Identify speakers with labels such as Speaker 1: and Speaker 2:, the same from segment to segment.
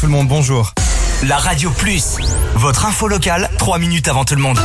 Speaker 1: tout le monde, bonjour.
Speaker 2: La Radio Plus, votre info locale, 3 minutes avant tout le monde.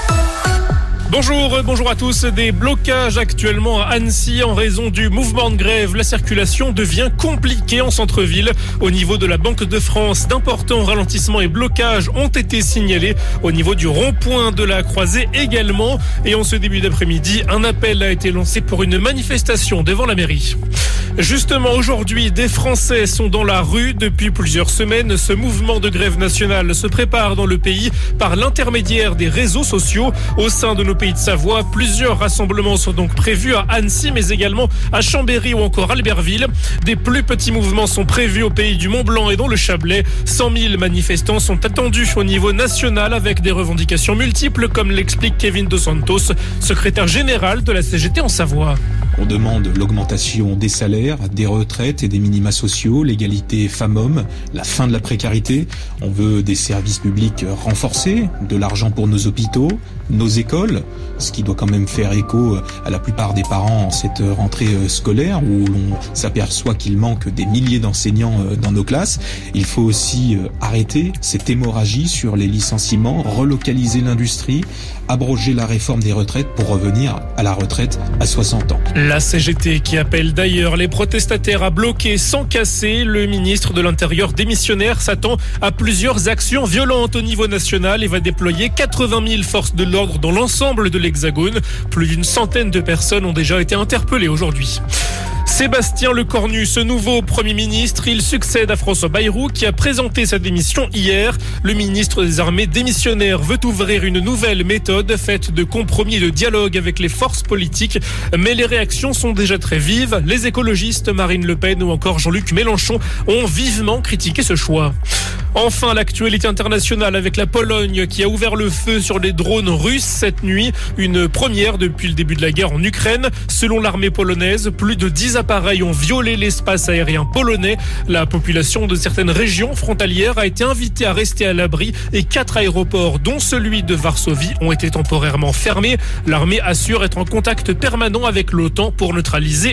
Speaker 3: Bonjour à tous. Des blocages actuellement à Annecy en raison du mouvement de grève. La circulation devient compliquée en centre-ville. Au niveau de la Banque de France, d'importants ralentissements et blocages ont été signalés au niveau du rond-point de la Croisée également. Et en ce début d'après-midi, un appel a été lancé pour une manifestation devant la mairie. Justement, aujourd'hui, des Français sont dans la rue depuis plusieurs semaines. Ce mouvement de grève nationale se prépare dans le pays par l'intermédiaire des réseaux sociaux. Au sein de nos pays de Savoie, plusieurs rassemblements sont donc prévus à Annecy, mais également à Chambéry ou encore Albertville. Des plus petits mouvements sont prévus au pays du Mont-Blanc et dans le Chablais. 100 000 manifestants sont attendus au niveau national avec des revendications multiples, comme l'explique Kevin Dos Santos, secrétaire général de la CGT en Savoie.
Speaker 4: On demande l'augmentation des salaires, des retraites et des minima sociaux, l'égalité femmes-hommes, la fin de la précarité. On veut des services publics renforcés, de l'argent pour nos hôpitaux, nos écoles, ce qui doit quand même faire écho à la plupart des parents en cette rentrée scolaire où l'on s'aperçoit qu'il manque des milliers d'enseignants dans nos classes. Il faut aussi arrêter cette hémorragie sur les licenciements, relocaliser l'industrie, abroger la réforme des retraites pour revenir à la retraite à 60 ans.
Speaker 3: La CGT qui appelle d'ailleurs les protestataires à bloquer sans casser. Le ministre de l'Intérieur démissionnaire s'attend à plusieurs actions violentes au niveau national et va déployer 80 000 forces de l'ordre dans l'ensemble de l'Hexagone. Plus d'une centaine de personnes ont déjà été interpellées aujourd'hui. Sébastien Lecornu, ce nouveau Premier ministre, il succède à François Bayrou qui a présenté sa démission hier. Le ministre des Armées démissionnaire veut ouvrir une nouvelle méthode faite de compromis et de dialogue avec les forces politiques. Mais les réactions sont déjà très vives. Les écologistes, Marine Le Pen ou encore Jean-Luc Mélenchon, ont vivement critiqué ce choix. Enfin, l'actualité internationale avec la Pologne qui a ouvert le feu sur les drones russes cette nuit. Une première depuis le début de la guerre en Ukraine. Selon l'armée polonaise, plus de 10 appareils ont violé l'espace aérien polonais. La population de certaines régions frontalières a été invitée à rester à l'abri et 4 aéroports, dont celui de Varsovie, ont été temporairement fermés. L'armée assure être en contact permanent avec l'OTAN pour neutraliser